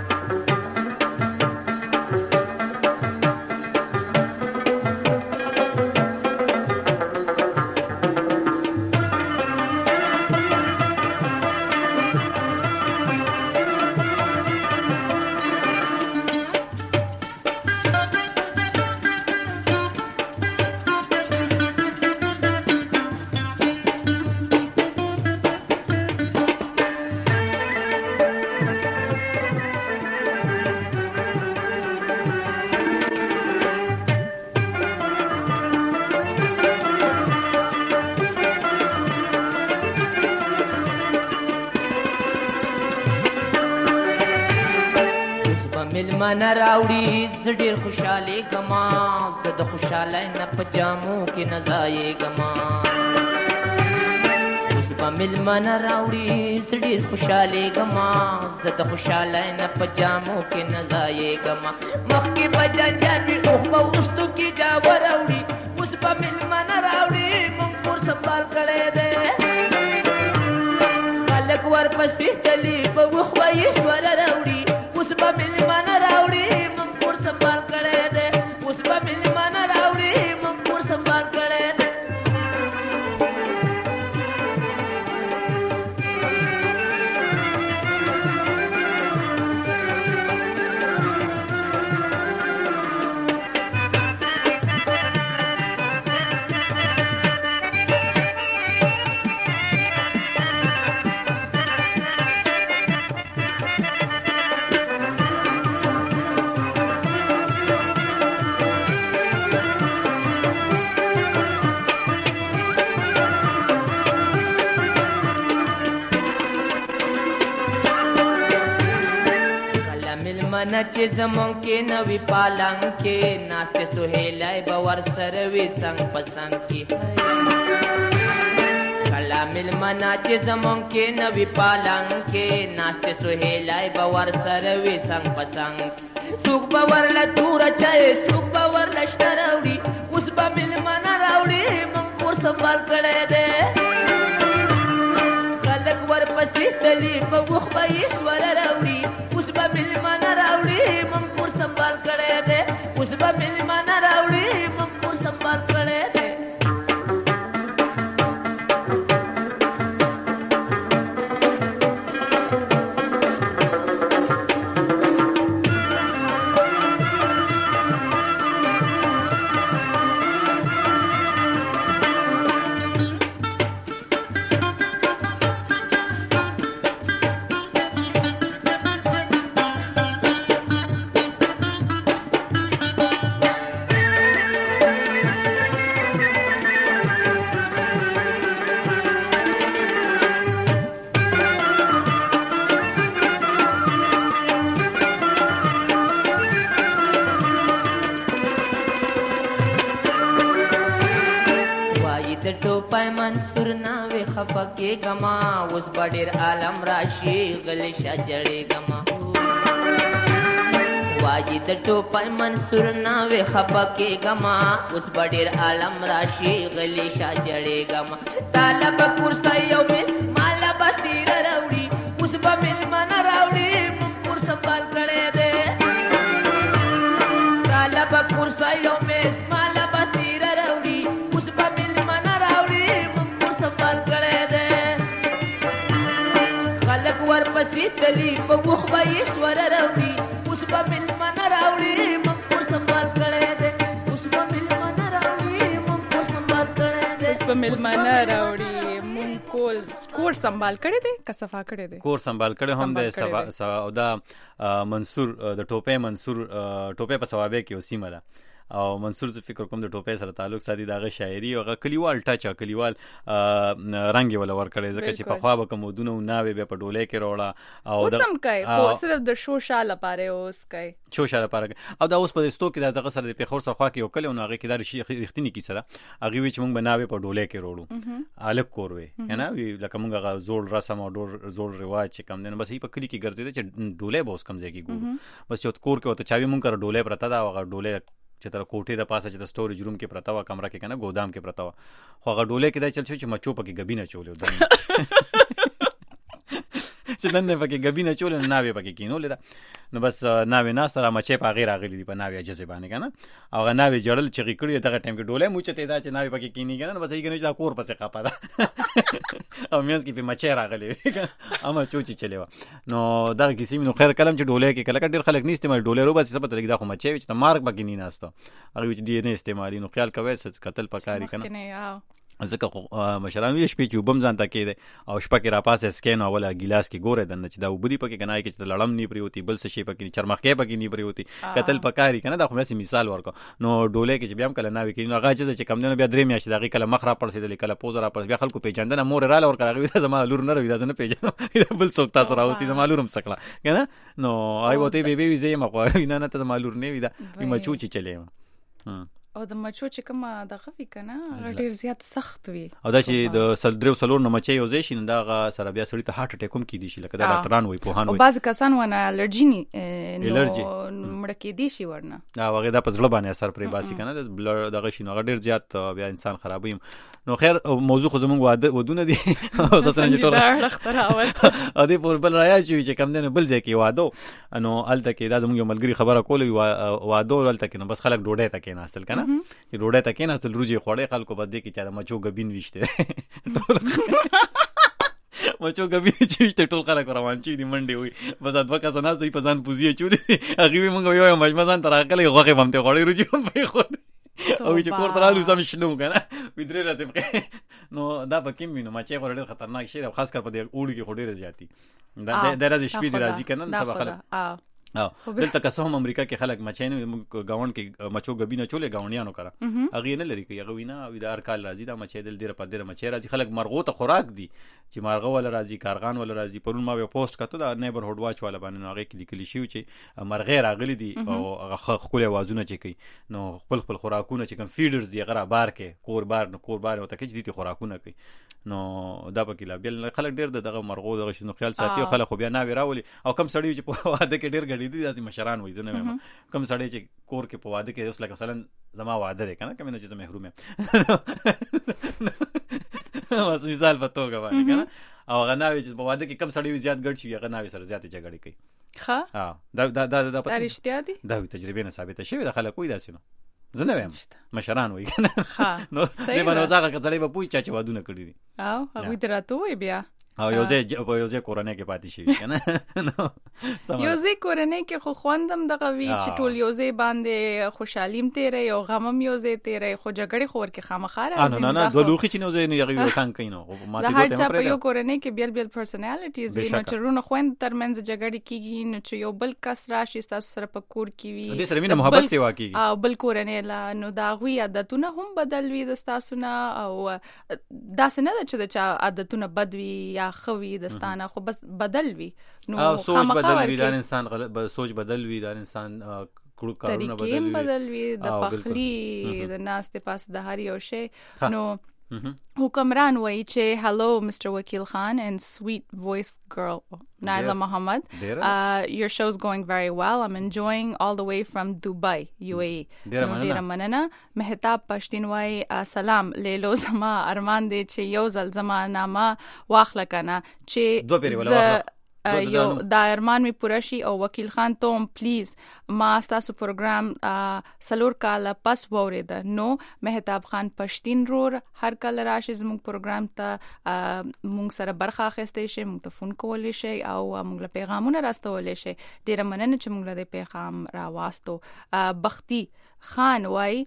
مېلمانه راوړي زه ډېر خوشحالېږم زه د خوشحالۍ نه په جامو کې نه ځایېږم اوس به مېلمانه راوړي زه ډېر خوشحالېږم زه د خوشحالۍ نه په جامو کې نه ځایېږم مخکې به جنجال وي اوښ به وروستو کې جاوه راوړي اوس به مېلمانه راوړي مونږ کور سنبال کړی دی خلک ورپسې تلي په وخ به یې سوره راوړي اوس به مېلمانه راوړي مونږ کور سنبال کړی دی اوس به مېلمانه راوړي مونږ کور سنبال کړی دی مېلمانه چې زمونږ کې نه وي پالنګ کې ناستې سهیلی به ورسره وي څنګ په څنګ کې کله مېلمانه چې زمونږ کې نه وي پالنګ کې ناستې سهیلی به ورسره وي څنګ په څنګ څوک به ورله توره چای څوک به ورله شنه راوړي اوس به مېلمانه راوړي مونږ کور سنبال کړی دی خلک ورپسې تلي په وخ به یې سوره راوړي اوس به مېلمانه راوړي مونږ کور سنبال کړی دی اوس به مېلمانه راوړي مونږ کور سنبال کړی دی خفکه گما اوس بډیر عالم راشي غلی شجړې گما واجی د ټوپای منصور ناوې خفکه گما اوس بډیر عالم راشي غلی شجړې گما طالب کورسای یو می مال بستیر راوړي اوس به ملمن راوړي مور سنبال کړي دې طالب کورسای یو می مال بستیر راوړي اوس به ملمن راوړي مور سنبال کړي دې خلک ورپسې تلی په وخ به ایشور راوړي اوس به ملمن راوړي مور سنبال کړي دې اوس به ملمن راوړي مور سنبال کړي دې اوس به ملمن راوړي کور سنبال کړی دی که صفا کړی دی کور سنبال کړی هم دی او دا منصور د ټوپې منصور ټوپې په ثوابې کې وسیمه ده او منصور زه فکر کوم د ټوپې سره تعلق ساتي دغه شاعري او هغه کلیوال ټچ کلیوال رنګ ولا ور کړی ځکه چې په خوا به کومودونه ناوې به په ډولې کې روړه او اوسم کوي خو صرف د شو شاله لپاره اوس کوي شو شاله لپاره او دا اوس په دستو کې دغه سره د پیښور سره خوا کې یو کلی او هغه کې دا رښتینی کیسه ده هغه وی چې موږ بناوې په ډولې کې روړو الګ کوروي کنه لکه موږ هغه زوړ رسم او زوړ رواج چې کم دین بس په کلی کې ګرځیدل چې ډولې به اوس کم ځای کې ګورو بس یو کور کې وته چاوي موږ کړ ډولې پرته دا هغه ډولې چې تر کوټې د پاسه چې د سټوریج روم کې پرتا و کمره کې کنه ګودام کې پرتا و خو هغه ډولې کې دا چل شو چې مچو پکې غبینه چولې چې نن پکې غبینه چولې ناوې پکې کینولې دا نو بس ناوې ناس سره مچې په غیر اغلی دی په ناوې اجازه باندې کنه او هغه ناوې جړل چې کړي دغه ټیم کې ډولې موچته دا چې ناوې پکې کینی کنه بس یې کنه چې دا کور پسې خپا ده او مینس کې په مچې راغلي اما چوچی چلے و نو دا کیسې نو خیر کلم چې ډولې کې کله ډېر خلک نه استعمال ډولې رو بس څه پته لګي دا خو مچې چې مارک پکې نه ناستو هغه چې دی نه استعمالي نو خیال کوي چې قتل پکاري کنه ځکه مشران وی شپې چې وبم ځان تا کې او شپه کې را پاسه سکین او ولا ګلاس کې ګوره دنه چې دا وبدي پکې کنه کې چې لړم نی پریوتی بل څه شي پکې چرمخې پکې نی پریوتی قتل پکاري کنه دا خو مې مثال ورکو نو ډولې کې چې بیا هم کله ناوي کې نو هغه چې کم نه بیا درې میاشتې دا کله مخ را پړسېدل کله پوز را پړس بیا خلکو پیژندنه مور را لور کراوي دا زما لور نه روي دا نه پیژنم بل څوک تاسو راوستي زما لورم سکړه کنه نو آی وته بیبي وی زې مخ نه نه ته زما لور نه وی دا مچو چې چلے او د مچو چې کومه دغه وی کنه ډیر زیات سخت وي او دا چې د سلدرو سلور نه مچي یو ځای شي نو دا سره بیا سړی ته هارت اٹیک هم کیدی شي لکه دا ډاکټران وای په هان وای او بعض کسان ونه الرجی نو مړ کیدی شي ورنه دا وغه دا په ځړ باندې اثر پرې باسي کنه د بلډ دغه شي نو ډیر زیات بیا انسان خرابوي نو خیر موضوع خو زمونږ ودونه دي او تاسو نه ټول راختره اوس ا دې په بل راځي چې کم نه بل ځای کې واده نو الته کې دا زمونږ ملګری خبره کوله واده الته کې نو بس خلک ډوډۍ ته کې ناستل کنه چې ډوډۍ ته کې ناستل روزي خوړې خلکو بده کې چې مچو غبین وشته مچو غبین چې وشته ټول خلک روان چي دي منډي وي بس ادوه کا سنا سي په ځان پوزي چولې هغه موږ یو مجمزان تر اکلې غوخه بمته خوړې روزي هم په خو او چې کور ترالو سم شنو کنه وډره راځم نو دا پکې مينو مچې غوړې خطرناک شي خاص کر په دې اوړي کې خوري زیاتی دا راځي شپې دي راځي کنه سبا خلک دلته که څه هم امریکا کې خلک مچینو گاون کې مچو غبینه چولې گاونیانو کرا هغه نه لري کې هغه وینا او د هر کال راځي دا مچې دل ډیره په ډیره مچې راځي خلک مرغو ته خوراک دي چې مارغه ولا راځي کارغان ولا راځي پرون ما یو پوسټ کړو دا نیبرهود واچ والا باندې هغه کې لیکل شي چې مرغې راغلي دي او هغه خپل आवाजونه چې کوي نو خپل خوراکونه چې کوم فیډرز دی غره بار کې کور بار او ته کې دي خوراکونه کوي نو دا پکې لا بل خلک ډیر دغه مرغو دغه شنو خیال ساتي خلک خو بیا نه راولي او کم سړی چې په واده کې ډیر غړي دي داسې مشران وي دنه کم سړی چې کور کې په واده کې اوس لکه مثلا زما واده دی کنه کوم نه چې زه محروم یم واسه مثال په توګه باندې کنه او غناوي چې په واده کې کم سړی زیات ګډ شي غناوي سره زیات جګړه کوي ها دا رښتیا دي دا تجربه نه ثابته شوی د خلک وي داسې نو زه نه وایم مشران وي کنه نو دې باندې وځه که سړی په پوي چا چې وادونه کړی دي او هغه درته وي بیا او یو ځای کورنۍ کې پاتې شي کنه نو یو ځای کورنۍ کې خو خوندم دغه وی چې ټول یو ځای باندې خوشحالیم تیرې او غمم یو ځای تیرې خو جګړې خور کې خامخا راځي نه د لوخي چې نو ځای نه یو ټانک کینو ما ته ته په یو کورنۍ کې بیل پرسنالټیز وی نو چې رونه خوند ترمنځ جګړې کیږي نو چې یو بل کس راشي تاسو سره په کور کې وي د سره مینه محبت سیوا کیږي او بل کورنۍ لا نو دا غوي عادتونه هم بدل وي د تاسو نه او داسې نه چې د عادتونه بد وي یا خوي دستانه خو بس بدل وي نو سوچ بدل وي دا انسان سوچ بدل وي دا انسان کړو کارونه بدل وي د پخلی د ناس ته پاس د هر یو شی نو حکمران وایي چې hello Mr. Wakil Khan and sweet voice girl Naila Muhammad. Your show's going very well. I'm enjoying all the way from Dubai, UAE. ډیره مننه. مهتاب پښتین وایي سلام لیلو زما ارمان دی چې یو ځل زما نامه واخله کنه چې یو دا ارمان می پوره شي او وکیل خان ته پلیز ما تاسو پروګرام سلور کاله پس وورید نو مهتاب خان پښتین رور هر کله راشي زموږ پروګرام ته موږ سره برخه اخیستې شي موږ ته فون کولای شي او موږ له پیغامونه راستولای شي ډیره مننه چې موږ له پیغام را واستو بختی خان وای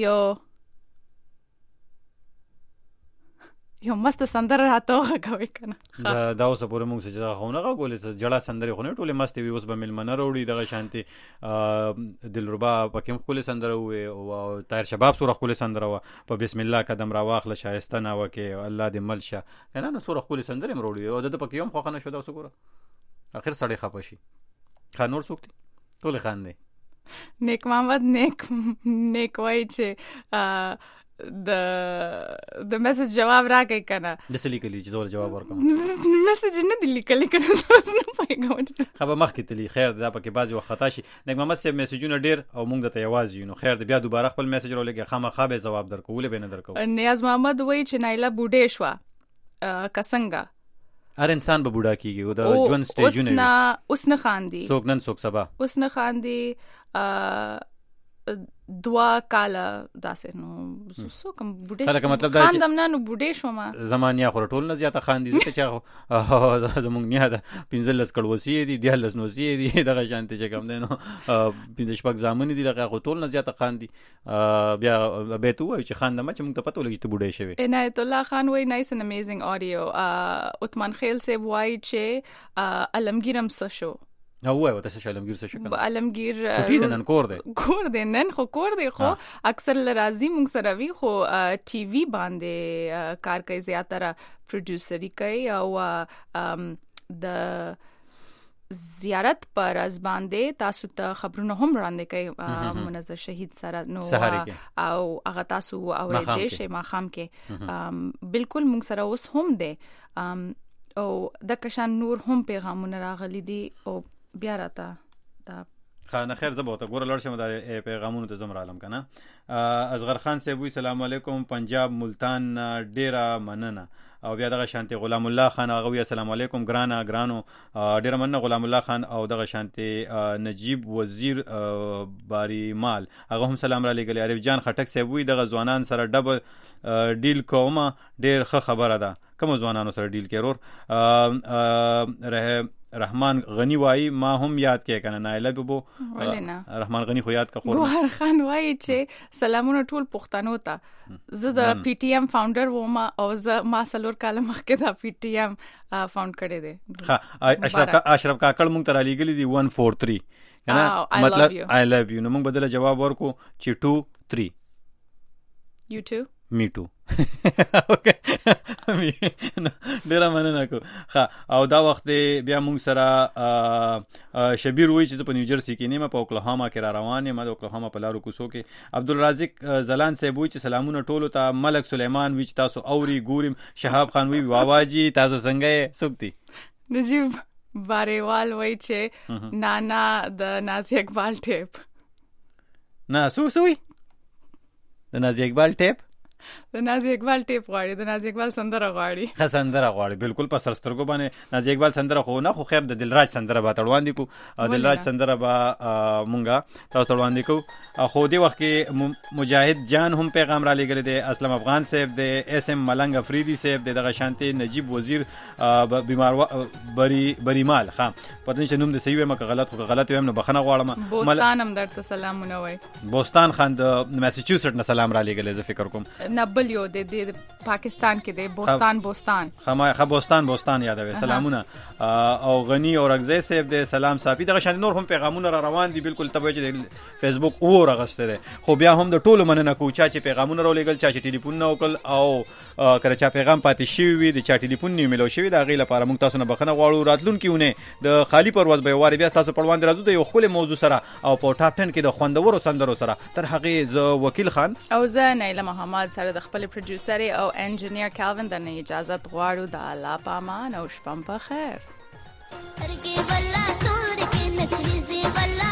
یو مست سندره راته غوي کنه دا اوس پورې موږ چې غوونه غولې جړه سندره خو نه ټوله مست وي اوس به ملمنه وروړي دغه شانتي دلربا پکې خپل سندره وي او طاهر شباب سوره خپل سندره و په بسم الله قدم را واخله شایسته نه وکي الله دې ملشه کنه نو سوره خپل سندره وروړي او د پکې هم خو نه شو دا وسګوره اخر سړی خپشي خانور سوکتي ټول خان دی نیک محمد نیک وای چې د میسج جواب راکې کنه د سلی کلی چې زول جواب ورکوم میسج نه دی لیکل کنه زوس نه پېګم خبر مخکې تلی خیر دا پکې بعضی وخت خطا شي نیک محمد صاحب میسجونه ډیر او موږ د ته یوازې یو نو خیر د بیا دوباره خپل میسج رولګي خامخا به جواب درکول به نه درکو نیاز محمد وای چې نایله بوډې شو کسنګا هر انسان به بوډا کیږي او د ژوند سټیجونه اوس نه خاندي څوک نن څوک سبا اوس نه خاندي دوا کاله داسې نو سو کوم بوډې دا مطلب دا خاندم نه نو بوډې شوم زمانیا خو ټول نه زیاته خاندي چې زمونږ نه دا 15 کړوسی دي 10 نوسی دي دغه شانتي چې کوم دینو 15 پک زامن دي دغه ټول نه زیاته خاندي بیا به تو چې خاندم چې موږ ته پته ولګي ته بوډې شوی عنایت الله خان وای نایس ان امیزنگ اډیو عثمان خیل سے وای چې علمگیرم څه شو نو وای وته څه علمگیر څه شو علمگیر چټی د نن کور دی نن خو اکثر لرازی مونږ سره وی خو ټي وی باندې کار کوي زیاتره پروډوسري کوي او د زیارت پر از باندې تاسو ته خبرونه هم وړاندې کوي منظر شهید سره نو او هغه تاسو اورېدې شي ما خام کې بالکل مونږ سره اوس هم دی او د کشان نور هم پیغامونه راغلي دي او بیا راته دا خانه خیر زه به ته ګوره لړ شم د پیغامونو ته زمر عالم کنه اصغر خان صاحب السلام علیکم پنجاب ملتان ډیره مننه او بیا دغه شانتي غلام الله خان هغه السلام علیکم ګرانو ډیره مننه غلام الله خان او دغه شانتي نجیب وزیر باری مال هغه هم سلام را لګلی عارف جان خټک صاحب وی دغه ځوانان سره ډبل ډیل کومه ډیر ښه خبره ده کوم ځوانانو سره ډیل کړور رحمان غنی وای ما هم یاد کې کنه نایله بو رحمان غنی خو یاد کا خو ګوهر خان وای چې سلامونه ټول پښتنو ته زه د پی ټی ایم فاونډر وم او زه ما سلور کاله مخکې د پی ټی ایم فاوند کړی دی اشرف کاکړ مونږ ته لګلی دی 143 کنه مطلب I love you نو مونږ بدله جواب ورکو چې 2 3 you too me too ډیره مننه کو او دا وخت بیا موږ سره شبیر وای چې په نیوجرسي کې نیمه په اوکلاهاما کې را روان یم د اوکلاهاما په لارو کوڅو کې عبدالرازق زلان صاحب وای چې سلامونه ټولو ته ملک سلیمان وای چې تاسو اوري ګورم شهاب خان وای واواجی تاسو څنګه سوکتی نجیب باریوال وای چې نانا د نازی اقبال ټیپ نه سوی د نازی اقبال ټیپ د نازی اقبال ټیپ غواړي د نازی اقبال سندره غواړي سندره غواړي بالکل په سرسترګو باندې نازی اقبال سندره خو نه خو خیر د دلراج سندره به تړوان دي کو دلراج سندره به مونږه تاسو تړوان دي کو خو دی وخت کې مجاهد جان هم پیغام را لګل دي اسلم افغان صاحب د اس ام ملنګ افریدی صاحب دغه شانتي نجیب وزیر بیمار بری مال پته نشه نوم د صحیح مکه غلط خو غلط ویم نو بخنه غواړم بوستان هم درته سلامونه وای بوستان خان د ماساچوسټ نه سلام را لګل زه فکر کوم نبل یو د پاکستان کې د بوستان بوستان یادوي سلامونه او غنی او رغزی صاحب د سلام صافي دغه شان نور هم پیغامونه را روان دي بالکل تبه چې فیسبوک او راغسته خو بیا هم د ټولو مننه کو چې پیغامونه را لګل چې ټلیفون نه وکړ او کله چې پیغام پاتې شي وي د چا ټلیفون نه ملو شي دا غي لپاره موږ تاسو نه بخنه غواړو راتلونکیونه د خالی پرواز به واره بیا تاسو پروان درازو د یو خپل موضوع سره او په ټاپ 10 کې د خوندورو سندرو سره تر هغه ز وکیل خان او ز نایله محمد سره د خپل پروډوسر او انجینیر کالوین د اجازه غواړو د الله پامان او شپه په خیر.